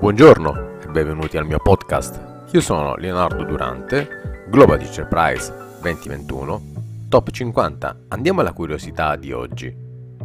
Buongiorno e benvenuti al mio podcast. Io sono Leonardo Durante, Global Teacher Prize 2021, Top 50. Andiamo alla curiosità di oggi.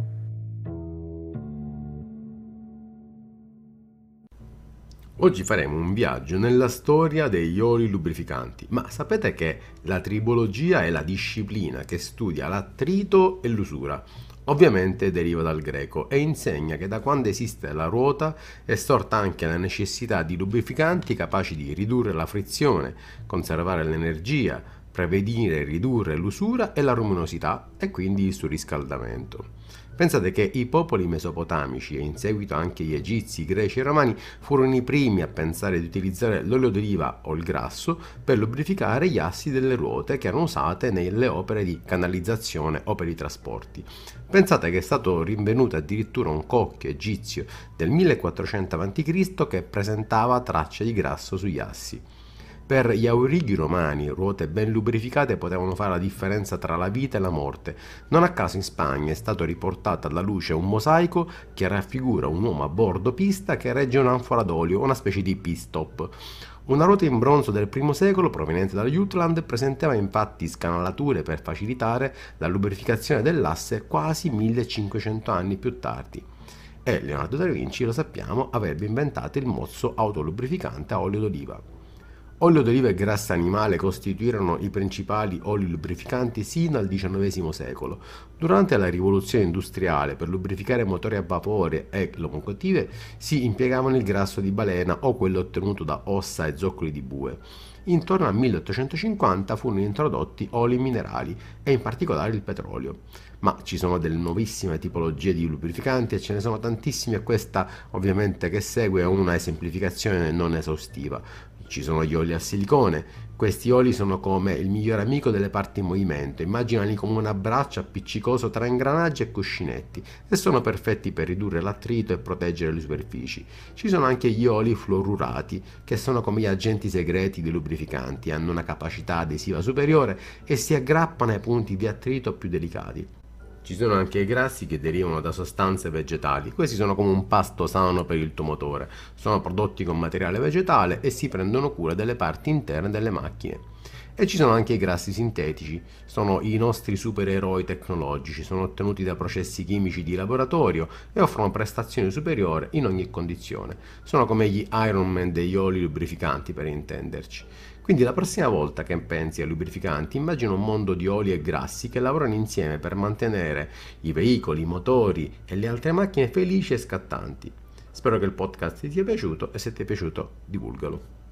Oggi faremo un viaggio nella storia degli oli lubrificanti, ma sapete che la tribologia è la disciplina che studia l'attrito e l'usura. Ovviamente deriva dal greco e insegna che da quando esiste la ruota è sorta anche la necessità di lubrificanti capaci di ridurre la frizione, conservare l'energia, prevenire e ridurre l'usura e la luminosità e quindi il surriscaldamento. Pensate che i popoli mesopotamici e in seguito anche gli egizi, i greci e i romani furono i primi a pensare di utilizzare l'olio d'oliva o il grasso per lubrificare gli assi delle ruote che erano usate nelle opere di canalizzazione o per i trasporti. Pensate che è stato rinvenuto addirittura un cocchio egizio del 1400 a.C. che presentava tracce di grasso sugli assi. Per gli aurighi romani, ruote ben lubrificate potevano fare la differenza tra la vita e la morte. Non a caso in Spagna è stato riportato alla luce un mosaico che raffigura un uomo a bordo pista che regge un'anfora d'olio, una specie di pit stop. Una ruota in bronzo del I secolo, proveniente da Jutland, presentava infatti scanalature per facilitare la lubrificazione dell'asse quasi 1500 anni più tardi. E Leonardo da Vinci, lo sappiamo, avrebbe inventato il mozzo autolubrificante a olio d'oliva. Olio d'oliva e grassa animale costituirono i principali oli lubrificanti sino al XIX secolo. Durante la rivoluzione industriale, per lubrificare motori a vapore e locomotive, si impiegavano il grasso di balena o quello ottenuto da ossa e zoccoli di bue. Intorno al 1850 furono introdotti oli minerali e in particolare il petrolio. Ma ci sono delle nuovissime tipologie di lubrificanti e ce ne sono tantissimi e questa ovviamente che segue è una esemplificazione non esaustiva. Ci sono gli oli a silicone. Questi oli sono come il migliore amico delle parti in movimento, immaginali come un abbraccio appiccicoso tra ingranaggi e cuscinetti e sono perfetti per ridurre l'attrito e proteggere le superfici. Ci sono anche gli oli fluorurati, che sono come gli agenti segreti dei lubrificanti, hanno una capacità adesiva superiore e si aggrappano ai punti di attrito più delicati. Ci sono anche i grassi che derivano da sostanze vegetali. Questi sono come un pasto sano per il tuo motore. Sono prodotti con materiale vegetale e si prendono cura delle parti interne delle macchine. E ci sono anche i grassi sintetici. Sono i nostri supereroi tecnologici, sono ottenuti da processi chimici di laboratorio e offrono prestazioni superiori in ogni condizione. Sono come gli Iron Man degli oli lubrificanti, per intenderci. Quindi la prossima volta che pensi ai lubrificanti, immagina un mondo di oli e grassi che lavorano insieme per mantenere i veicoli, i motori e le altre macchine felici e scattanti. Spero che il podcast ti sia piaciuto e se ti è piaciuto divulgalo.